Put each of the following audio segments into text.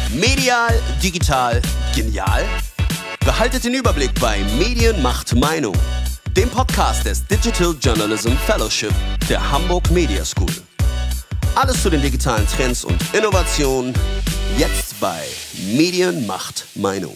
Medial, digital, genial? Behaltet den Überblick bei Medien macht Meinung, dem Podcast des Digital Journalism Fellowship der Hamburg Media School. Alles zu den digitalen Trends und Innovationen, jetzt bei Medien macht Meinung.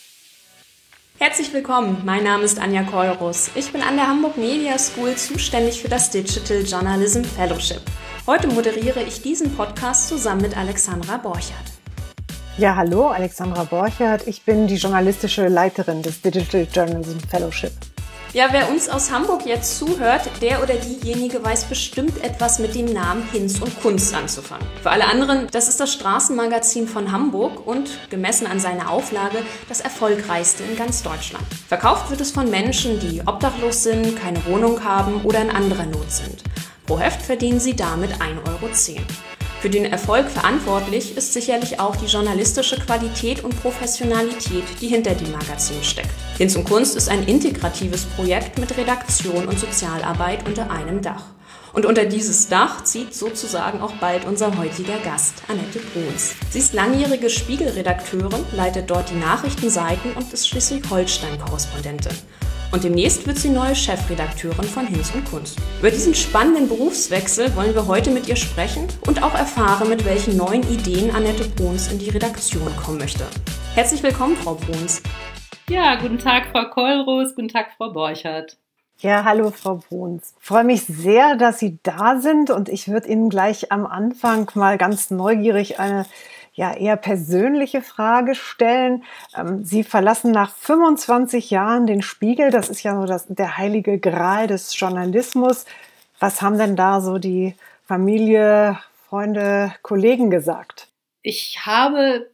Herzlich willkommen, mein Name ist Anja Keurus. Ich bin an der Hamburg Media School zuständig für das Digital Journalism Fellowship. Heute moderiere ich diesen Podcast zusammen mit Alexandra Borchert. Ja, hallo, Alexandra Borchert. Ich bin die journalistische Leiterin des Digital Journalism Fellowship. Ja, wer uns aus Hamburg jetzt zuhört, der oder diejenige weiß bestimmt etwas mit dem Namen Hinz und Kunst anzufangen. Für alle anderen, das ist das Straßenmagazin von Hamburg und, gemessen an seiner Auflage, das erfolgreichste in ganz Deutschland. Verkauft wird es von Menschen, die obdachlos sind, keine Wohnung haben oder in anderer Not sind. Pro Heft verdienen sie damit 1,10 Euro. Für den Erfolg verantwortlich ist sicherlich auch die journalistische Qualität und Professionalität, die hinter dem Magazin steckt. Hinz und Kunst ist ein integratives Projekt mit Redaktion und Sozialarbeit unter einem Dach. Und unter dieses Dach zieht sozusagen auch bald unser heutiger Gast, Annette Bruns. Sie ist langjährige Spiegel-Redakteurin, leitet dort die Nachrichtenseiten und ist Schleswig-Holstein-Korrespondentin. Und demnächst wird sie neue Chefredakteurin von Hinz und Kunst. Über diesen spannenden Berufswechsel wollen wir heute mit ihr sprechen und auch erfahren, mit welchen neuen Ideen Annette Bruns in die Redaktion kommen möchte. Herzlich willkommen, Frau Bruns. Ja, guten Tag, Frau Keurus, guten Tag, Frau Borchert. Ja, hallo, Frau Bruns. Ich freue mich sehr, dass Sie da sind und ich würde Ihnen gleich am Anfang mal ganz neugierig eine eher persönliche Frage stellen. Sie verlassen nach 25 Jahren den Spiegel. Das ist ja so der heilige Gral des Journalismus. Was haben denn da so die Familie, Freunde, Kollegen gesagt? Ich habe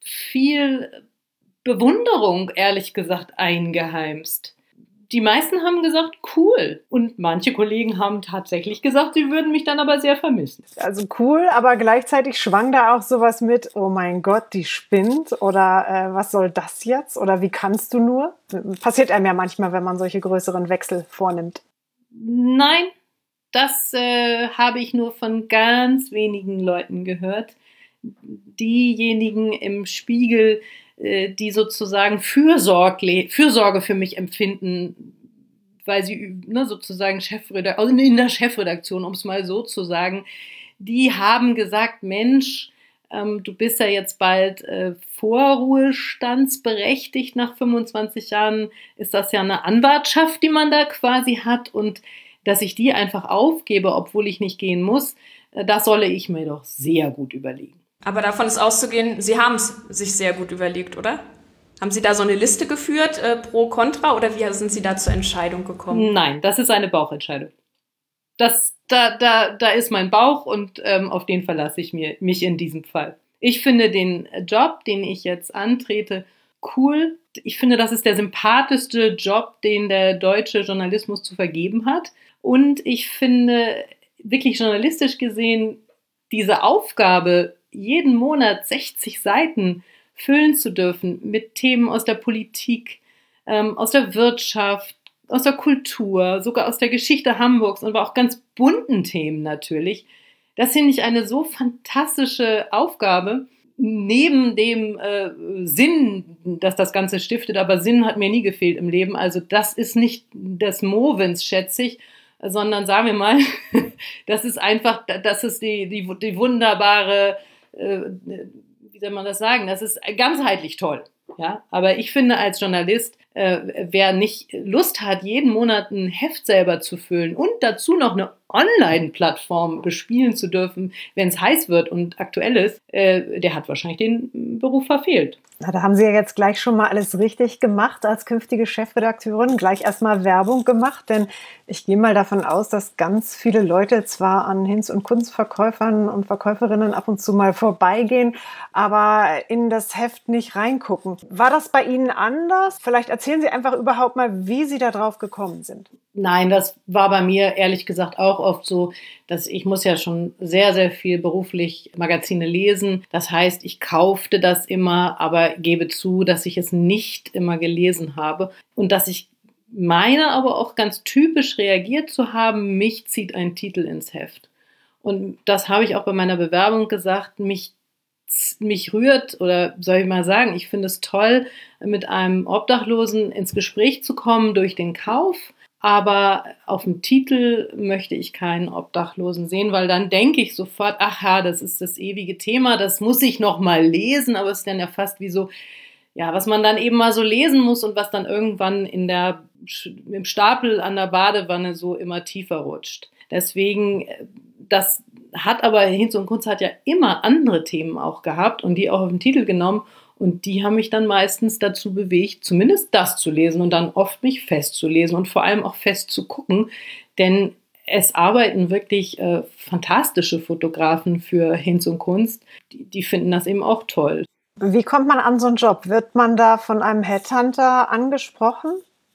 viel Bewunderung, ehrlich gesagt, eingeheimst. Die meisten haben gesagt, cool. Und manche Kollegen haben tatsächlich gesagt, sie würden mich dann aber sehr vermissen. Also cool, aber gleichzeitig schwang da auch sowas mit, oh mein Gott, die spinnt oder was soll das jetzt oder wie kannst du nur? Passiert einem ja manchmal, wenn man solche größeren Wechsel vornimmt. Nein, das habe ich nur von ganz wenigen Leuten gehört. Diejenigen im Spiegel, die sozusagen Fürsorge für mich empfinden, weil sie sozusagen in der Chefredaktion, um es mal so zu sagen, die haben gesagt, Mensch, du bist ja jetzt bald vorruhestandsberechtigt, nach 25 Jahren ist das ja eine Anwartschaft, die man da quasi hat und dass ich die einfach aufgebe, obwohl ich nicht gehen muss, das solle ich mir doch sehr gut überlegen. Aber davon ist auszugehen, Sie haben es sich sehr gut überlegt, oder? Haben Sie da so eine Liste geführt, pro, contra, oder wie sind Sie da zur Entscheidung gekommen? Nein, das ist eine Bauchentscheidung. Da ist mein Bauch und auf den verlasse ich mich in diesem Fall. Ich finde den Job, den ich jetzt antrete, cool. Ich finde, das ist der sympathischste Job, den der deutsche Journalismus zu vergeben hat. Und ich finde, wirklich journalistisch gesehen, diese Aufgabe, jeden Monat 60 Seiten füllen zu dürfen mit Themen aus der Politik, aus der Wirtschaft, aus der Kultur, sogar aus der Geschichte Hamburgs und aber auch ganz bunten Themen natürlich. Das finde ich eine so fantastische Aufgabe. Neben dem Sinn, dass das Ganze stiftet, aber Sinn hat mir nie gefehlt im Leben. Also das ist nicht des Movens, schätze ich, sondern sagen wir mal, das ist die wunderbare, wie soll man das sagen, das ist ganzheitlich toll. Ja? Aber ich finde als Journalist, wer nicht Lust hat, jeden Monat ein Heft selber zu füllen und dazu noch eine Online-Plattform bespielen zu dürfen, wenn es heiß wird und aktuell ist, der hat wahrscheinlich den Beruf verfehlt. Na, da haben Sie ja jetzt gleich schon mal alles richtig gemacht als künftige Chefredakteurin, gleich erstmal Werbung gemacht, denn ich gehe mal davon aus, dass ganz viele Leute zwar an Hinz- und Kunstverkäufern und Verkäuferinnen ab und zu mal vorbeigehen, aber in das Heft nicht reingucken. War das bei Ihnen anders? Vielleicht erzählen Sie einfach überhaupt mal, wie Sie da drauf gekommen sind. Nein, das war bei mir ehrlich gesagt auch oft so, dass ich muss ja schon sehr, sehr viel beruflich Magazine lesen. Das heißt, ich kaufte das immer, aber gebe zu, dass ich es nicht immer gelesen habe und dass ich meine aber auch ganz typisch reagiert zu haben, mich zieht ein Titel ins Heft. Und das habe ich auch bei meiner Bewerbung gesagt, mich mich rührt, oder soll ich mal sagen, ich finde es toll, mit einem Obdachlosen ins Gespräch zu kommen durch den Kauf. Aber auf dem Titel möchte ich keinen Obdachlosen sehen, weil dann denke ich sofort, ach ja, das ist das ewige Thema, das muss ich noch mal lesen, aber es ist dann ja fast wie so, ja, was man dann eben mal so lesen muss und was dann irgendwann im Stapel an der Badewanne so immer tiefer rutscht. Deswegen, das hat aber Hinz und Kunst hat ja immer andere Themen auch gehabt und die auch auf den Titel genommen. Und die haben mich dann meistens dazu bewegt, zumindest das zu lesen und dann oft mich festzulesen und vor allem auch fest zu gucken, denn es arbeiten wirklich fantastische Fotografen für Hinz und Kunst, die finden das eben auch toll. Wie kommt man an so einen Job? Wird man da von einem Headhunter angesprochen?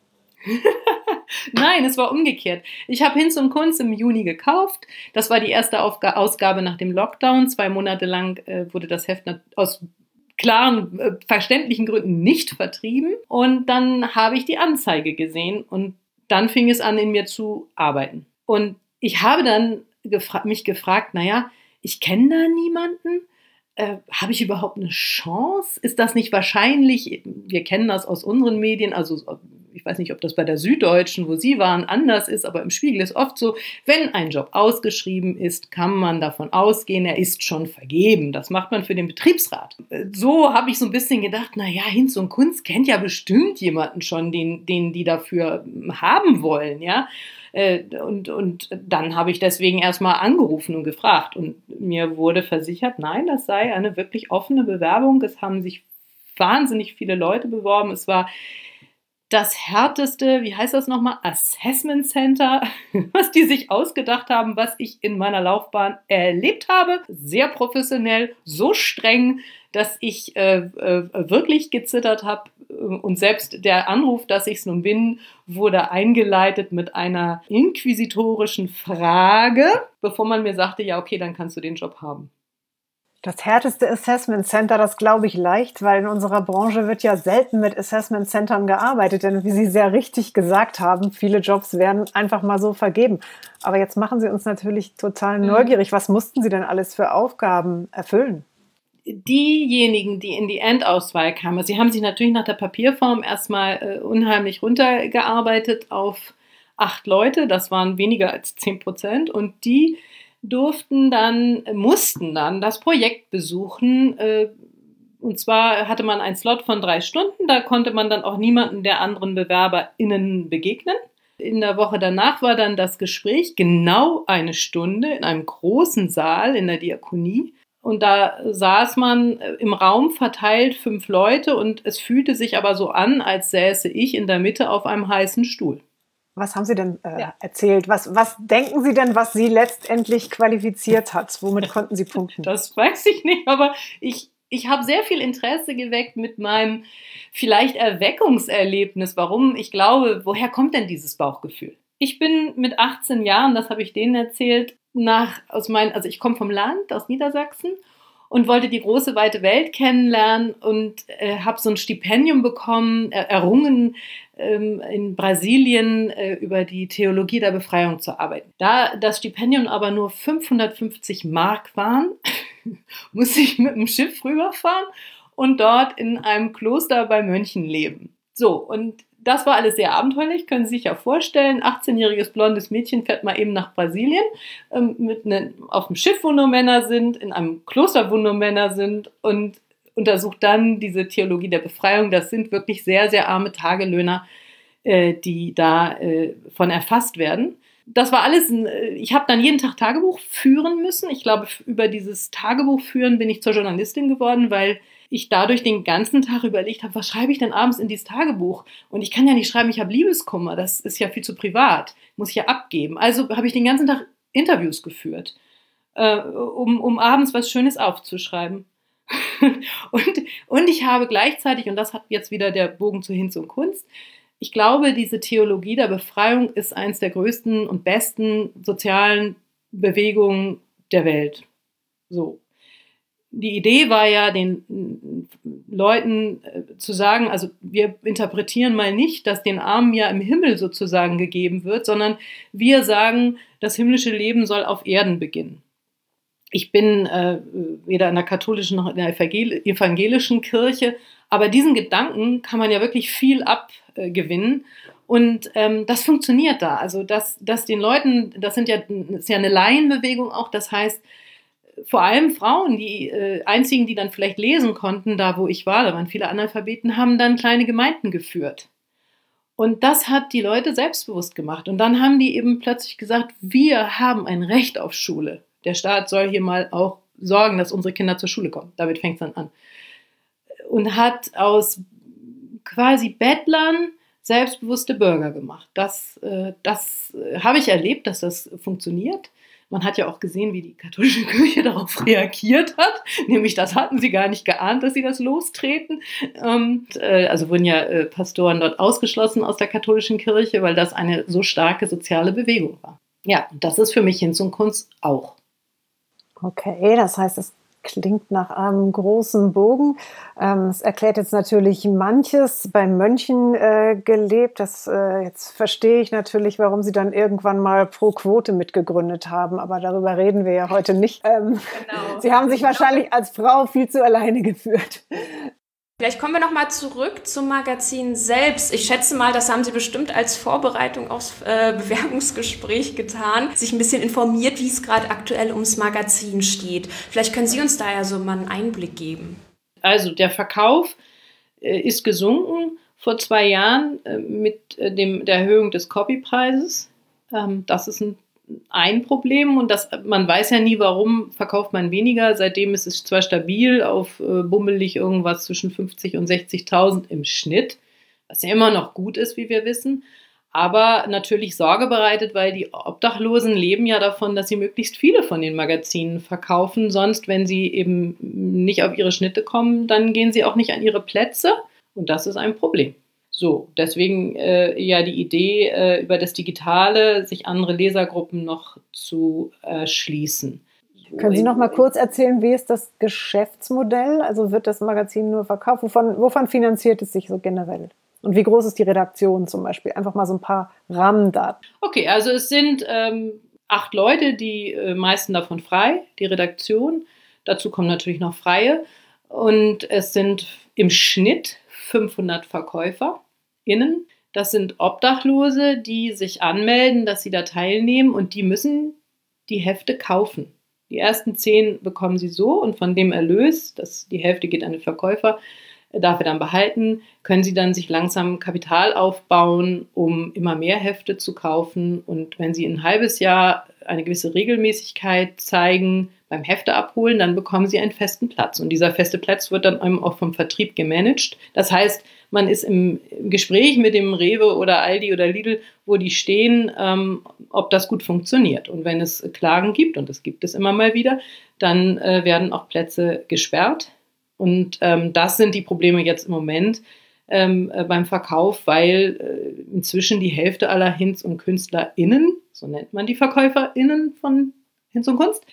Nein, es war umgekehrt. Ich habe Hinz und Kunst im Juni gekauft. Das war die erste Ausgabe nach dem Lockdown. 2 Monate lang wurde das Heft aus klaren, verständlichen Gründen nicht vertrieben. Und dann habe ich die Anzeige gesehen und dann fing es an, in mir zu arbeiten. Und ich habe dann mich gefragt, naja, ich kenne da niemanden. Habe ich überhaupt eine Chance? Ist das nicht wahrscheinlich? Wir kennen das aus unseren Medien, also ich weiß nicht, ob das bei der Süddeutschen, wo Sie waren, anders ist, aber im Spiegel ist oft so, wenn ein Job ausgeschrieben ist, kann man davon ausgehen, er ist schon vergeben. Das macht man für den Betriebsrat. So habe ich so ein bisschen gedacht, naja, Hinz und Kunst kennt ja bestimmt jemanden schon, den die dafür haben wollen, ja. Und dann habe ich deswegen erstmal angerufen und gefragt und mir wurde versichert, nein, das sei eine wirklich offene Bewerbung. Es haben sich wahnsinnig viele Leute beworben. Es war das härteste, wie heißt das nochmal, Assessment Center, was die sich ausgedacht haben, was ich in meiner Laufbahn erlebt habe. Sehr professionell, so streng, dass ich wirklich gezittert habe. Und selbst der Anruf, dass ich es nun bin, wurde eingeleitet mit einer inquisitorischen Frage, bevor man mir sagte, ja okay, dann kannst du den Job haben. Das härteste Assessment Center, das glaube ich leicht, weil in unserer Branche wird ja selten mit Assessment Centern gearbeitet, denn wie Sie sehr richtig gesagt haben, viele Jobs werden einfach mal so vergeben. Aber jetzt machen Sie uns natürlich total neugierig. Was mussten Sie denn alles für Aufgaben erfüllen? Diejenigen, die in die Endauswahl kamen, sie haben sich natürlich nach der Papierform erstmal unheimlich runtergearbeitet auf 8 Leute, das waren weniger als 10%, und die mussten dann das Projekt besuchen. Und zwar hatte man einen Slot von 3 Stunden, da konnte man dann auch niemanden der anderen BewerberInnen begegnen. In der Woche danach war dann das Gespräch, genau 1 Stunde in einem großen Saal in der Diakonie. Und da saß man im Raum verteilt 5 Leute und es fühlte sich aber so an, als säße ich in der Mitte auf einem heißen Stuhl. Was haben Sie denn erzählt? Was denken Sie denn, was Sie letztendlich qualifiziert hat? Womit konnten Sie punkten? Das weiß ich nicht, aber ich habe sehr viel Interesse geweckt mit meinem vielleicht Erweckungserlebnis. Warum? Ich glaube, woher kommt denn dieses Bauchgefühl? Ich bin mit 18 Jahren, das habe ich denen erzählt, also ich komme vom Land, aus Niedersachsen, und wollte die große, weite Welt kennenlernen und habe so ein Stipendium bekommen, errungen, in Brasilien über die Theologie der Befreiung zu arbeiten. Da das Stipendium aber nur 550 Mark waren, musste ich mit dem Schiff rüberfahren und dort in einem Kloster bei Mönchen leben. So, und das war alles sehr abenteuerlich, können Sie sich ja vorstellen. 18-jähriges blondes Mädchen fährt mal eben nach Brasilien, auf dem Schiff, wo nur Männer sind, in einem Kloster, wo nur Männer sind, und untersucht dann diese Theologie der Befreiung. Das sind wirklich sehr, sehr arme Tagelöhner, die da von erfasst werden. Das war alles, ich habe dann jeden Tag Tagebuch führen müssen. Ich glaube, über dieses Tagebuchführen bin ich zur Journalistin geworden, weil ich dadurch den ganzen Tag überlegt habe, was schreibe ich denn abends in dieses Tagebuch? Und ich kann ja nicht schreiben, ich habe Liebeskummer, das ist ja viel zu privat, muss ich ja abgeben. Also habe ich den ganzen Tag Interviews geführt, um abends was Schönes aufzuschreiben. und ich habe gleichzeitig, und das hat jetzt wieder der Bogen zu Hinz und Kunst, ich glaube, diese Theologie der Befreiung ist eines der größten und besten sozialen Bewegungen der Welt. So. Die Idee war ja, den Leuten zu sagen, also wir interpretieren mal nicht, dass den Armen ja im Himmel sozusagen gegeben wird, sondern wir sagen, das himmlische Leben soll auf Erden beginnen. Ich bin weder in der katholischen noch in der evangelischen Kirche, aber diesen Gedanken kann man ja wirklich viel abgewinnen. Und das funktioniert da. Also dass den Leuten, das ist ja eine Laienbewegung auch, das heißt, vor allem Frauen, die einzigen, die dann vielleicht lesen konnten, da wo ich war, da waren viele Analphabeten, haben dann kleine Gemeinden geführt. Und das hat die Leute selbstbewusst gemacht. Und dann haben die eben plötzlich gesagt, wir haben ein Recht auf Schule. Der Staat soll hier mal auch sorgen, dass unsere Kinder zur Schule kommen. Damit fängt es dann an. Und hat aus quasi Bettlern selbstbewusste Bürger gemacht. Das habe ich erlebt, dass das funktioniert. Man hat ja auch gesehen, wie die katholische Kirche darauf reagiert hat. Nämlich, das hatten sie gar nicht geahnt, dass sie das lostreten. Also wurden ja Pastoren dort ausgeschlossen aus der katholischen Kirche, weil das eine so starke soziale Bewegung war. Ja, das ist für mich Hinz und Kunst auch. Okay, das heißt, es klingt nach einem großen Bogen. Es erklärt jetzt natürlich manches, bei Mönchen gelebt. Jetzt verstehe ich natürlich, warum Sie dann irgendwann mal Pro Quote mitgegründet haben. Aber darüber reden wir ja heute nicht. Genau. Sie haben sich wahrscheinlich als Frau viel zu alleine geführt. Vielleicht kommen wir noch mal zurück zum Magazin selbst. Ich schätze mal, das haben Sie bestimmt als Vorbereitung aufs Bewerbungsgespräch getan, sich ein bisschen informiert, wie es gerade aktuell ums Magazin steht. Vielleicht können Sie uns da ja so mal einen Einblick geben. Also der Verkauf ist gesunken vor 2 Jahren mit der Erhöhung des Copypreises. Das ist ein Problem und man weiß ja nie, warum verkauft man weniger. Seitdem ist es zwar stabil auf bummelig irgendwas zwischen 50.000 und 60.000 im Schnitt, was ja immer noch gut ist, wie wir wissen, aber natürlich Sorge bereitet, weil die Obdachlosen leben ja davon, dass sie möglichst viele von den Magazinen verkaufen. Sonst, wenn sie eben nicht auf ihre Schnitte kommen, dann gehen sie auch nicht an ihre Plätze und das ist ein Problem. So, deswegen ja die Idee, über das Digitale sich andere Lesergruppen noch zu erschließen. Können Sie noch mal kurz erzählen, wie ist das Geschäftsmodell? Also wird das Magazin nur verkauft? Wovon finanziert es sich so generell? Und wie groß ist die Redaktion zum Beispiel? Einfach mal so ein paar Rahmendaten. Okay, also es sind 8 Leute, die meisten davon frei, die Redaktion. Dazu kommen natürlich noch Freie. Und es sind im Schnitt 500 VerkäuferInnen. Das sind Obdachlose, die sich anmelden, dass sie da teilnehmen und die müssen die Hefte kaufen. Die ersten 10 bekommen sie so und von dem Erlös, die Hälfte geht an den Verkäufer, darf er dann behalten, können sie dann sich langsam Kapital aufbauen, um immer mehr Hefte zu kaufen. Und wenn sie ein halbes Jahr eine gewisse Regelmäßigkeit zeigen beim Hefte abholen, dann bekommen sie einen festen Platz. Und dieser feste Platz wird dann auch vom Vertrieb gemanagt. Das heißt, man ist im Gespräch mit dem Rewe oder Aldi oder Lidl, wo die stehen, ob das gut funktioniert. Und wenn es Klagen gibt, und das gibt es immer mal wieder, dann werden auch Plätze gesperrt. Und das sind die Probleme jetzt im Moment beim Verkauf, weil inzwischen die Hälfte aller Hinz- und KünstlerInnen, so nennt man die VerkäuferInnen von Hinz und Kunst,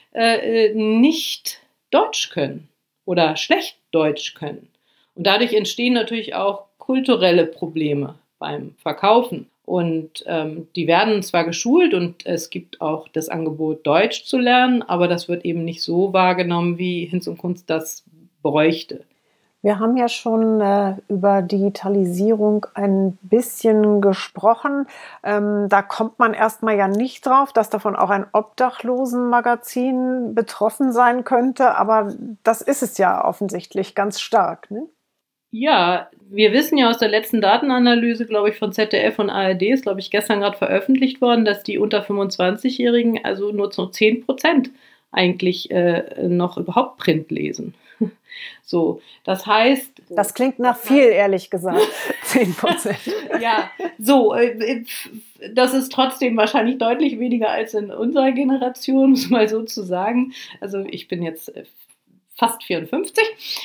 nicht Deutsch können oder schlecht Deutsch können. Und dadurch entstehen natürlich auch kulturelle Probleme beim Verkaufen. Und die werden zwar geschult und es gibt auch das Angebot, Deutsch zu lernen, aber das wird eben nicht so wahrgenommen, wie Hinz und Kunst das bräuchte. Wir haben ja schon über Digitalisierung ein bisschen gesprochen. Da kommt man erstmal ja nicht drauf, dass davon auch ein Obdachlosenmagazin betroffen sein könnte. Aber das ist es ja offensichtlich ganz stark, ne? Ja, wir wissen ja aus der letzten Datenanalyse, glaube ich, von ZDF und ARD, ist, glaube ich, gestern gerade veröffentlicht worden, dass die unter 25-Jährigen also nur zu 10% eigentlich noch überhaupt Print lesen. So, das heißt... Das klingt nach viel, ehrlich gesagt, 10%. Ja, so, das ist trotzdem wahrscheinlich deutlich weniger als in unserer Generation, um es mal so zu sagen. Also ich bin jetzt fast 54.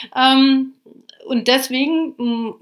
Und deswegen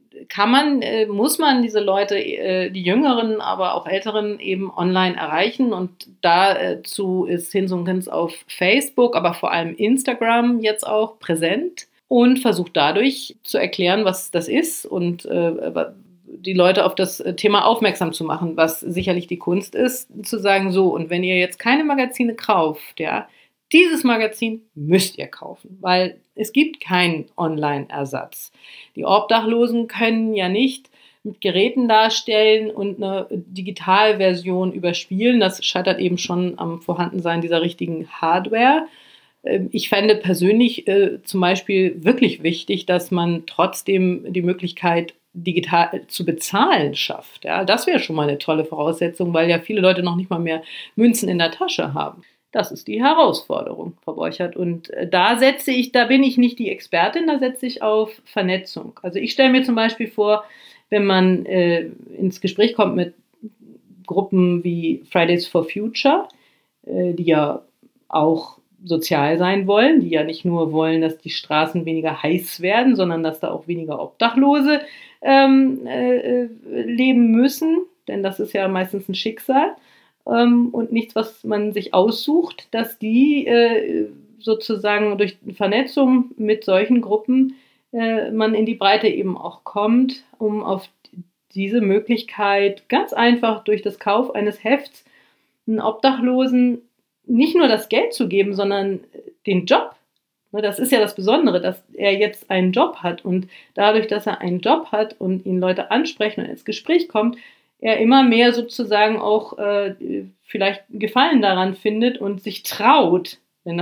muss man diese Leute, die Jüngeren, aber auch Älteren eben online erreichen. Und dazu ist Hinz und Kunst auf Facebook, aber vor allem Instagram jetzt auch präsent und versucht dadurch zu erklären, was das ist und die Leute auf das Thema aufmerksam zu machen, was sicherlich die Kunst ist, zu sagen, so, und wenn ihr jetzt keine Magazine kauft, ja, Dieses Magazin müsst ihr kaufen, weil es gibt keinen Online-Ersatz. Die Obdachlosen können ja nicht mit Geräten darstellen und eine Digitalversion überspielen. Das scheitert eben schon am Vorhandensein dieser richtigen Hardware. Ich fände persönlich zum Beispiel wirklich wichtig, dass man trotzdem die Möglichkeit, digital zu bezahlen schafft. Ja, das wäre schon mal eine tolle Voraussetzung, weil ja viele Leute noch nicht mal mehr Münzen in der Tasche haben. Das ist die Herausforderung, Frau Borchert. Und da bin ich nicht die Expertin, da setze ich auf Vernetzung. Also ich stelle mir zum Beispiel vor, wenn man ins Gespräch kommt mit Gruppen wie Fridays for Future, die ja auch sozial sein wollen, die ja nicht nur wollen, dass die Straßen weniger heiß werden, sondern dass da auch weniger Obdachlose leben müssen, denn das ist ja meistens ein Schicksal. Und nichts, was man sich aussucht, dass die sozusagen durch Vernetzung mit solchen Gruppen man in die Breite eben auch kommt, um auf diese Möglichkeit ganz einfach durch das Kauf eines Hefts einen Obdachlosen nicht nur das Geld zu geben, sondern den Job. Das ist ja das Besondere, dass er jetzt einen Job hat und dadurch, dass er einen Job hat und ihn Leute ansprechen und ins Gespräch kommt, er immer mehr sozusagen auch vielleicht Gefallen daran findet und sich traut, denn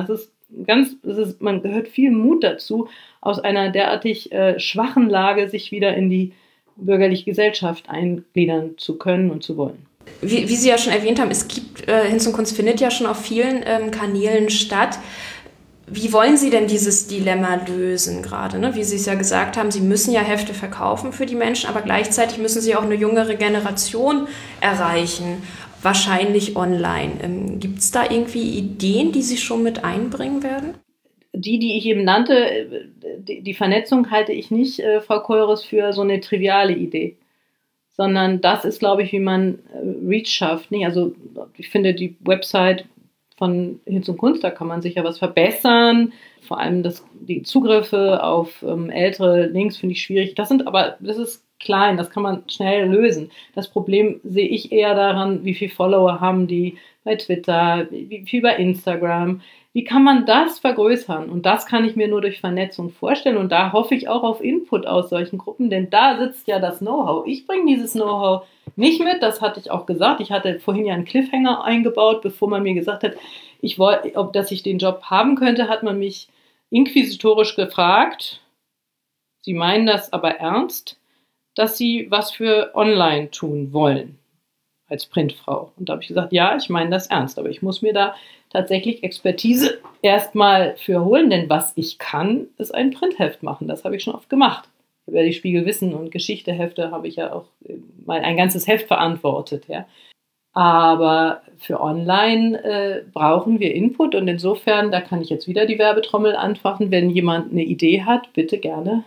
man gehört viel Mut dazu, aus einer derartig schwachen Lage sich wieder in die bürgerliche Gesellschaft eingliedern zu können und zu wollen. Wie Sie ja schon erwähnt haben, es gibt Hinz und Kunst findet ja schon auf vielen Kanälen statt. Wie wollen Sie denn dieses Dilemma lösen gerade? Ne? Wie Sie es ja gesagt haben, Sie müssen ja Hefte verkaufen für die Menschen, aber gleichzeitig müssen Sie auch eine jüngere Generation erreichen, wahrscheinlich online. Gibt es da irgendwie Ideen, die Sie schon mit einbringen werden? Die ich eben nannte, die Vernetzung halte ich nicht, Frau Keures, für so eine triviale Idee, sondern das ist, glaube ich, wie man Reach schafft. Nicht? Also ich finde die Website von Hinz und Kunst, da kann man sicher was verbessern. Vor allem die Zugriffe auf ältere Links finde ich schwierig. Das ist klein, das kann man schnell lösen. Das Problem sehe ich eher daran, wie viele Follower haben die bei Twitter, wie viel bei Instagram. Wie kann man das vergrößern? Und das kann ich mir nur durch Vernetzung vorstellen. Und da hoffe ich auch auf Input aus solchen Gruppen, denn da sitzt ja das Know-how. Ich bringe dieses Know-how nicht mit, das hatte ich auch gesagt. Ich hatte vorhin ja einen Cliffhanger eingebaut, bevor man mir gesagt hat, dass ich den Job haben könnte, hat man mich inquisitorisch gefragt. Sie meinen das aber ernst, dass Sie was für online tun wollen als Printfrau. Und da habe ich gesagt, ja, ich meine das ernst, aber ich muss mir da tatsächlich Expertise erstmal für holen, denn was ich kann, ist ein Printheft machen. Das habe ich schon oft gemacht. Über die Spiegelwissen und Geschichtehefte habe ich ja auch mal ein ganzes Heft verantwortet. Ja. Aber für online brauchen wir Input und insofern, da kann ich jetzt wieder die Werbetrommel anfachen, wenn jemand eine Idee hat, bitte gerne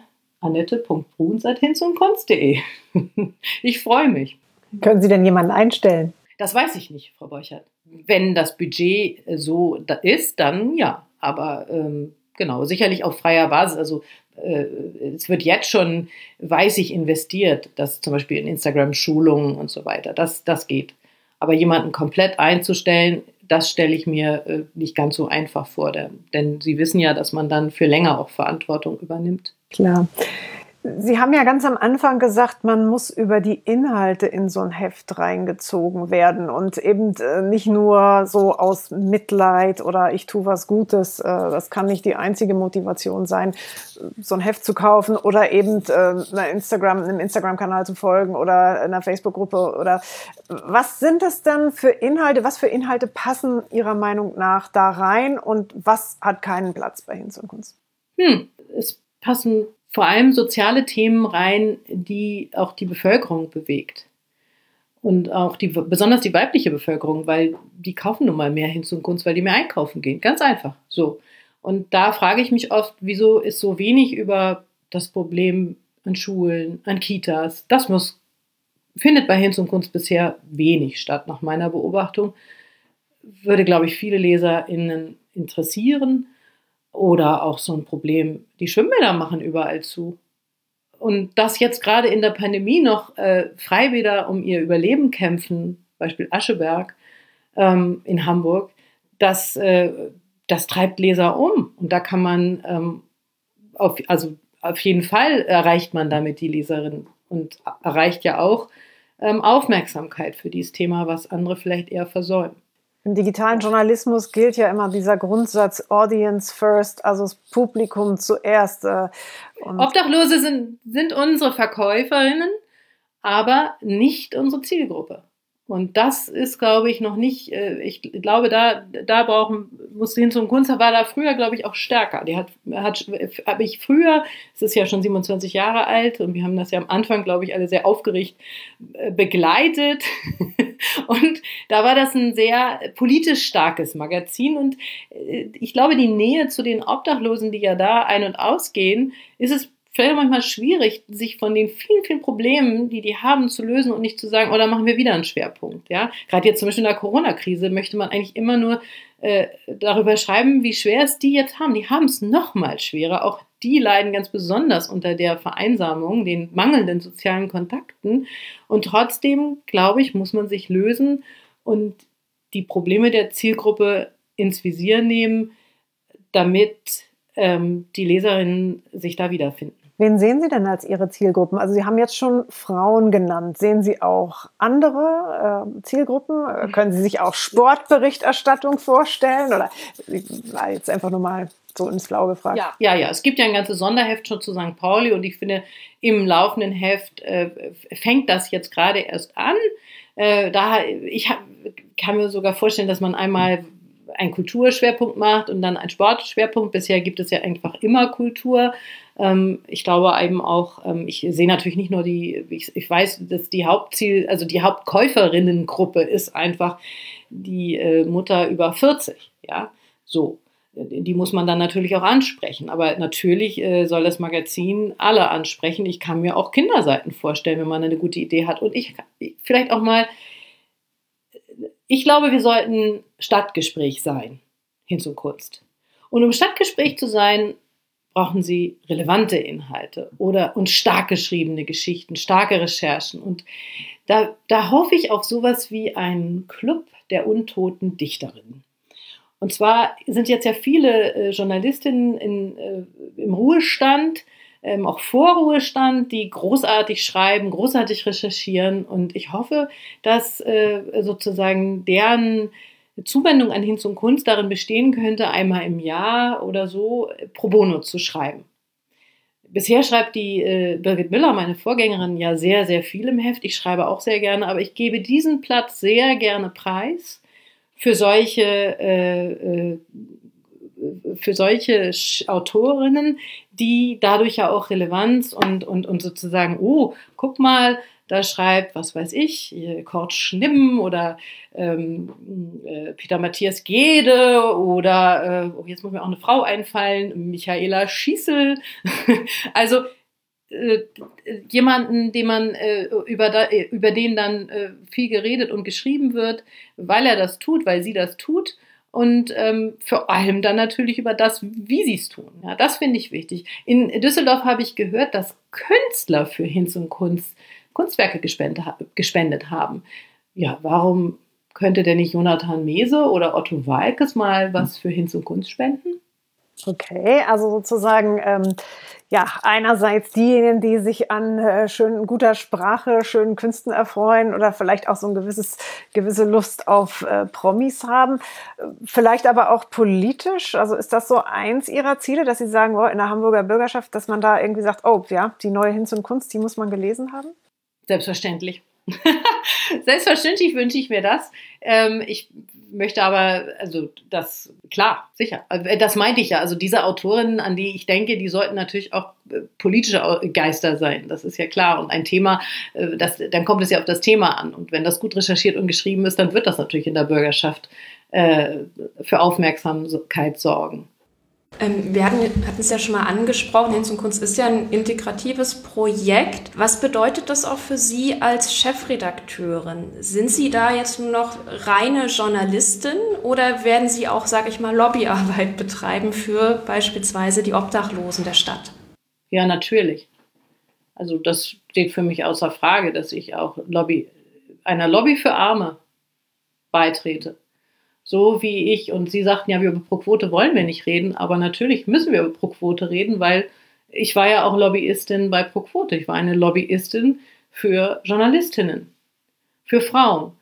annette.bruns@hinzundkunst.de. Ich freue mich. Können Sie denn jemanden einstellen? Das weiß ich nicht, Frau Borchert. Wenn das Budget so ist, dann ja. Aber genau, sicherlich auf freier Basis. Also es wird jetzt schon, weiß ich, investiert, dass zum Beispiel in Instagram-Schulungen und so weiter. Das geht. Aber jemanden komplett einzustellen, das stelle ich mir nicht ganz so einfach vor. Denn Sie wissen ja, dass man dann für länger auch Verantwortung übernimmt. Klar. Sie haben ja ganz am Anfang gesagt, man muss über die Inhalte in so ein Heft reingezogen werden und eben nicht nur so aus Mitleid oder ich tue was Gutes. Das kann nicht die einzige Motivation sein, so ein Heft zu kaufen oder eben einem Instagram-Kanal zu folgen oder einer Facebook-Gruppe oder was sind das denn für Inhalte? Was für Inhalte passen Ihrer Meinung nach da rein und was hat keinen Platz bei Hinz und Kunst? Es passen vor allem soziale Themen rein, die auch die Bevölkerung bewegt. Und auch besonders die weibliche Bevölkerung, weil die kaufen nun mal mehr Hinz und Kunst, weil die mehr einkaufen gehen. Ganz einfach. So. Und da frage ich mich oft, wieso ist so wenig über das Problem an Schulen, an Kitas. Findet bei Hinz und Kunst bisher wenig statt, nach meiner Beobachtung. Würde, glaube ich, viele LeserInnen interessieren. Oder auch so ein Problem, die Schwimmbäder machen überall zu. Und dass jetzt gerade in der Pandemie noch Freibäder um ihr Überleben kämpfen, Beispiel Ascheberg in Hamburg, das das treibt Leser um. Und da kann man, auf jeden Fall erreicht man damit die Leserin und erreicht ja auch Aufmerksamkeit für dieses Thema, was andere vielleicht eher versäumen. Im digitalen Journalismus gilt ja immer dieser Grundsatz Audience first, also das Publikum zuerst. Obdachlose sind unsere Verkäuferinnen, aber nicht unsere Zielgruppe. Und das ist, glaube ich, noch nicht, ich glaube, da muss Hinz und Kunz, war da früher, glaube ich, auch stärker. Habe ich früher, es ist ja schon 27 Jahre alt und wir haben das ja am Anfang, glaube ich, alle sehr aufgeregt begleitet. Und da war das ein sehr politisch starkes Magazin und ich glaube, die Nähe zu den Obdachlosen, die ja da ein- und ausgehen, ist es vielleicht manchmal schwierig, sich von den vielen, vielen Problemen, die haben, zu lösen und nicht zu sagen, oh, da machen wir wieder einen Schwerpunkt. Ja? Gerade jetzt zum Beispiel in der Corona-Krise möchte man eigentlich immer nur darüber schreiben, wie schwer es die jetzt haben. Die haben es noch mal schwerer. Auch die leiden ganz besonders unter der Vereinsamung, den mangelnden sozialen Kontakten. Und trotzdem, glaube ich, muss man sich lösen und die Probleme der Zielgruppe ins Visier nehmen, damit die Leserinnen sich da wiederfinden. Wen sehen Sie denn als Ihre Zielgruppen? Also Sie haben jetzt schon Frauen genannt. Sehen Sie auch andere Zielgruppen? Können Sie sich auch Sportberichterstattung vorstellen? Oder jetzt einfach nur mal so ins Blaue gefragt. Ja. Es gibt ja ein ganzes Sonderheft schon zu St. Pauli und ich finde, im laufenden Heft fängt das jetzt gerade erst an. Ich kann mir sogar vorstellen, dass man einmal einen Kulturschwerpunkt macht und dann einen Sportschwerpunkt. Bisher gibt es ja einfach immer Kultur. Ich glaube eben auch, ich sehe natürlich nicht nur ich weiß, dass die Hauptkäuferinnengruppe ist einfach die Mutter über 40. Ja, so. Die muss man dann natürlich auch ansprechen. Aber natürlich soll das Magazin alle ansprechen. Ich kann mir auch Kinderseiten vorstellen, wenn man eine gute Idee hat. Und vielleicht auch mal, ich glaube, wir sollten Stadtgespräch sein, Hinz und Kunst. Und um Stadtgespräch zu sein, brauchen Sie relevante Inhalte und stark geschriebene Geschichten, starke Recherchen. Und da hoffe ich auf sowas wie einen Club der untoten Dichterinnen. Und zwar sind jetzt ja viele Journalistinnen im Ruhestand, auch Vorruhestand, die großartig schreiben, großartig recherchieren. Und ich hoffe, dass sozusagen deren Zuwendung an Hinz und Kunst darin bestehen könnte, einmal im Jahr oder so pro bono zu schreiben. Bisher schreibt die Birgit Müller, meine Vorgängerin, ja sehr, sehr viel im Heft. Ich schreibe auch sehr gerne, aber ich gebe diesen Platz sehr gerne preis für solche Autorinnen, die dadurch ja auch Relevanz und sozusagen, oh, guck mal, da schreibt, was weiß ich, Kurt Schnimm oder Peter Matthias Gede oder, jetzt muss mir auch eine Frau einfallen, Michaela Schießel. Also jemanden, den man über den dann viel geredet und geschrieben wird, weil er das tut, weil sie das tut. Und vor allem dann natürlich über das, wie sie es tun. Ja, das finde ich wichtig. In Düsseldorf habe ich gehört, dass Künstler für Hinz und Kunst Kunstwerke gespendet haben. Ja, warum könnte denn nicht Jonathan Mese oder Otto Waalkes mal was für Hinz und Kunst spenden? Okay, also sozusagen, einerseits diejenigen, die sich an guter Sprache, schönen Künsten erfreuen oder vielleicht auch so ein gewisse Lust auf Promis haben, vielleicht aber auch politisch. Also ist das so eins Ihrer Ziele, dass Sie sagen, in der Hamburger Bürgerschaft, dass man da irgendwie sagt, oh ja, die neue Hinz und Kunst, die muss man gelesen haben? Selbstverständlich. Selbstverständlich wünsche ich mir das. Ich möchte aber, klar, sicher. Das meinte ich ja. Also diese Autorinnen, an die ich denke, die sollten natürlich auch politische Geister sein. Das ist ja klar. Und ein Thema, dann kommt es ja auf das Thema an. Und wenn das gut recherchiert und geschrieben ist, dann wird das natürlich in der Bürgerschaft für Aufmerksamkeit sorgen. Wir hatten es ja schon mal angesprochen, Hinz und Kunst ist ja ein integratives Projekt. Was bedeutet das auch für Sie als Chefredakteurin? Sind Sie da jetzt nur noch reine Journalistin oder werden Sie auch, sage ich mal, Lobbyarbeit betreiben für beispielsweise die Obdachlosen der Stadt? Ja, natürlich. Also das steht für mich außer Frage, dass ich auch einer Lobby für Arme beitrete. So wie ich, und Sie sagten ja, über Pro-Quote wollen wir nicht reden, aber natürlich müssen wir über Pro-Quote reden, weil ich war ja auch Lobbyistin bei Pro-Quote. Ich war eine Lobbyistin für Journalistinnen, für Frauen.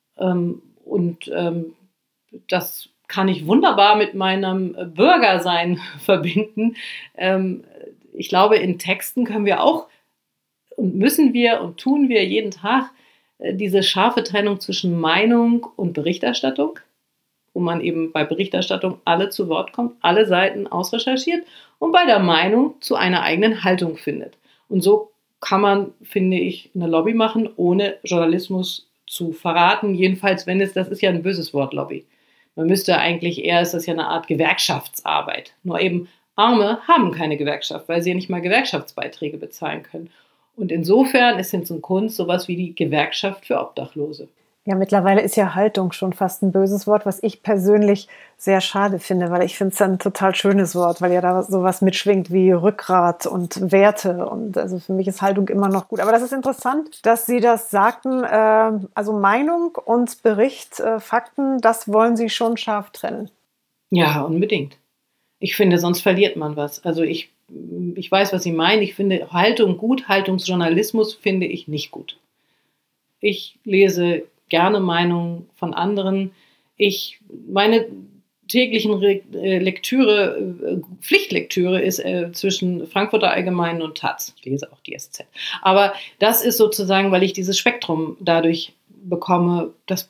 Das kann ich wunderbar mit meinem Bürgersein verbinden. Ich glaube, in Texten können wir auch und müssen wir und tun wir jeden Tag diese scharfe Trennung zwischen Meinung und Berichterstattung, wo man eben bei Berichterstattung alle zu Wort kommt, alle Seiten ausrecherchiert und bei der Meinung zu einer eigenen Haltung findet. Und so kann man, finde ich, eine Lobby machen, ohne Journalismus zu verraten. Jedenfalls, das ist ja ein böses Wort, Lobby. Man müsste eigentlich eher, ist das ja eine Art Gewerkschaftsarbeit. Nur eben Arme haben keine Gewerkschaft, weil sie ja nicht mal Gewerkschaftsbeiträge bezahlen können. Und insofern ist Hinz und Kunst sowas wie die Gewerkschaft für Obdachlose. Ja, mittlerweile ist ja Haltung schon fast ein böses Wort, was ich persönlich sehr schade finde, weil ich finde es ein total schönes Wort, weil ja da sowas mitschwingt wie Rückgrat und Werte, und also für mich ist Haltung immer noch gut. Aber das ist interessant, dass Sie das sagten, also Meinung und Bericht, Fakten, das wollen Sie schon scharf trennen. Ja, unbedingt. Ich finde, sonst verliert man was. Also ich weiß, was Sie meinen. Ich finde Haltung gut, Haltungsjournalismus finde ich nicht gut. Ich lese gerne Meinungen von anderen. Meine täglichen Lektüre, Pflichtlektüre ist zwischen Frankfurter Allgemeinen und Taz. Ich lese auch die SZ. Aber das ist sozusagen, weil ich dieses Spektrum dadurch bekomme,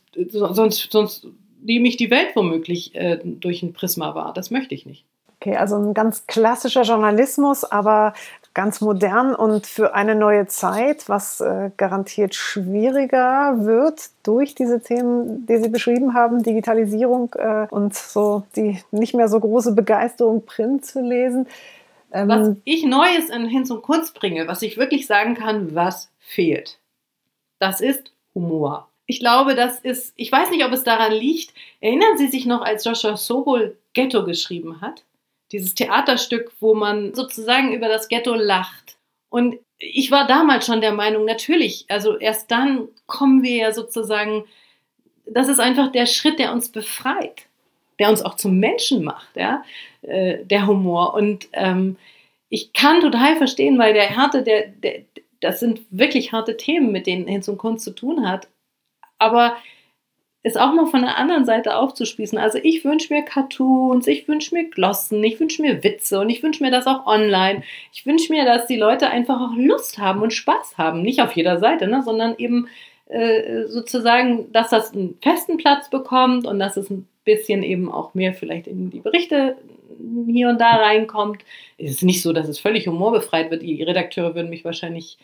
sonst nehme ich die Welt womöglich durch ein Prisma wahr. Das möchte ich nicht. Okay, also ein ganz klassischer Journalismus, aber ganz modern und für eine neue Zeit, was garantiert schwieriger wird durch diese Themen, die Sie beschrieben haben, Digitalisierung und so die nicht mehr so große Begeisterung, Print zu lesen. Was ich Neues in Hinz und Kunst bringe, was ich wirklich sagen kann, was fehlt, das ist Humor. Ich glaube, ich weiß nicht, ob es daran liegt, erinnern Sie sich noch, als Joshua Sobol Ghetto geschrieben hat? Dieses Theaterstück, wo man sozusagen über das Ghetto lacht. Und ich war damals schon der Meinung, natürlich, also erst dann kommen wir ja sozusagen, das ist einfach der Schritt, der uns befreit, der uns auch zum Menschen macht, ja, der Humor. Und ich kann total verstehen, weil das sind wirklich harte Themen, mit denen Hinz und Kunst zu tun hat. Aber es auch mal von der anderen Seite aufzuspießen. Also ich wünsche mir Cartoons, ich wünsche mir Glossen, ich wünsche mir Witze und ich wünsche mir das auch online. Ich wünsche mir, dass die Leute einfach auch Lust haben und Spaß haben. Nicht auf jeder Seite, ne, sondern eben sozusagen, dass das einen festen Platz bekommt und dass es ein bisschen eben auch mehr vielleicht in die Berichte hier und da reinkommt. Es ist nicht so, dass es völlig humorbefreit wird. Die Redakteure würden mich wahrscheinlich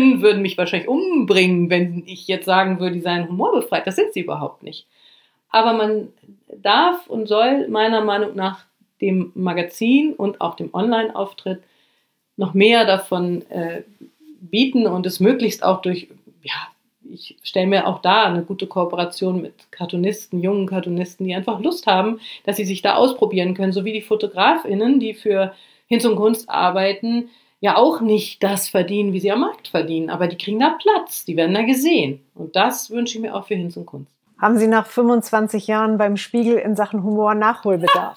umbringen, wenn ich jetzt sagen würde, die seien humorbefreit. Das sind sie überhaupt nicht. Aber man darf und soll meiner Meinung nach dem Magazin und auch dem Online-Auftritt noch mehr davon bieten und es möglichst auch durch, ich stelle mir auch da eine gute Kooperation mit Cartoonisten, jungen Cartoonisten, die einfach Lust haben, dass sie sich da ausprobieren können, so wie die FotografInnen, die für Hinz und Kunst arbeiten, ja auch nicht das verdienen, wie sie am Markt verdienen, aber die kriegen da Platz, die werden da gesehen. Und das wünsche ich mir auch für Hinz und Kunst. Haben Sie nach 25 Jahren beim Spiegel in Sachen Humor Nachholbedarf?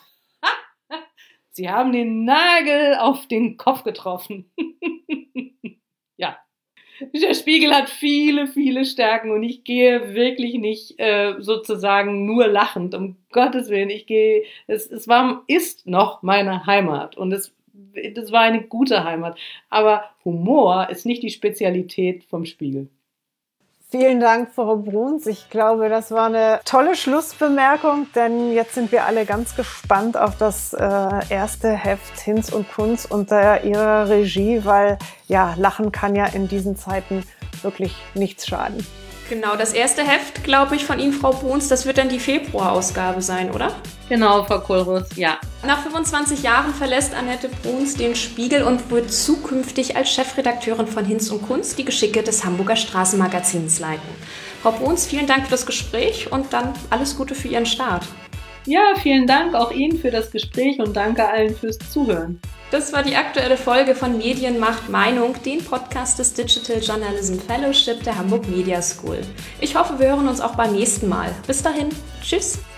Sie haben den Nagel auf den Kopf getroffen. Ja. Der Spiegel hat viele, viele Stärken und ich gehe wirklich nicht sozusagen nur lachend, um Gottes Willen. Ist noch meine Heimat und es war eine gute Heimat. Aber Humor ist nicht die Spezialität vom Spiegel. Vielen Dank, Frau Bruns. Ich glaube, das war eine tolle Schlussbemerkung, denn jetzt sind wir alle ganz gespannt auf das erste Heft Hinz und Kunst unter Ihrer Regie, weil ja, Lachen kann ja in diesen Zeiten wirklich nichts schaden. Genau, das erste Heft, glaube ich, von Ihnen, Frau Bruns, das wird dann die Februarausgabe sein, oder? Genau, Frau Kohlruss, ja. Nach 25 Jahren verlässt Annette Bruns den Spiegel und wird zukünftig als Chefredakteurin von Hinz und Kunst die Geschicke des Hamburger Straßenmagazins leiten. Frau Bruns, vielen Dank für das Gespräch und dann alles Gute für Ihren Start. Ja, vielen Dank auch Ihnen für das Gespräch und danke allen fürs Zuhören. Das war die aktuelle Folge von Medien macht Meinung, dem Podcast des Digital Journalism Fellowship der Hamburg Media School. Ich hoffe, wir hören uns auch beim nächsten Mal. Bis dahin, tschüss!